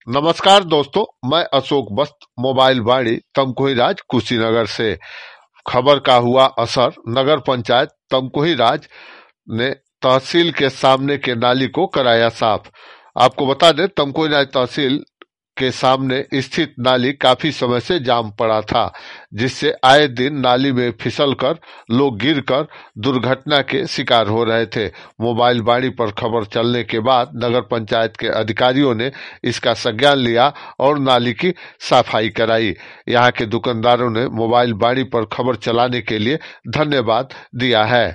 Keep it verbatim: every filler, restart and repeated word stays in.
नमस्कार दोस्तों, मैं अशोक वस्त मोबाइल वाणी तमकुही राज कुशीनगर से। खबर का हुआ असर। नगर पंचायत तमकुही राज ने तहसील के सामने के नाली को कराया साफ। आपको बता दें, तमकुही राज तहसील के सामने स्थित नाली काफी समय से जाम पड़ा था, जिससे आए दिन नाली में फिसलकर लोग गिरकर दुर्घटना के शिकार हो रहे थे। मोबाइल वाणी पर खबर चलने के बाद नगर पंचायत के अधिकारियों ने इसका संज्ञान लिया और नाली की सफाई कराई। यहाँ के दुकानदारों ने मोबाइल वाणी पर खबर चलाने के लिए धन्यवाद दिया है।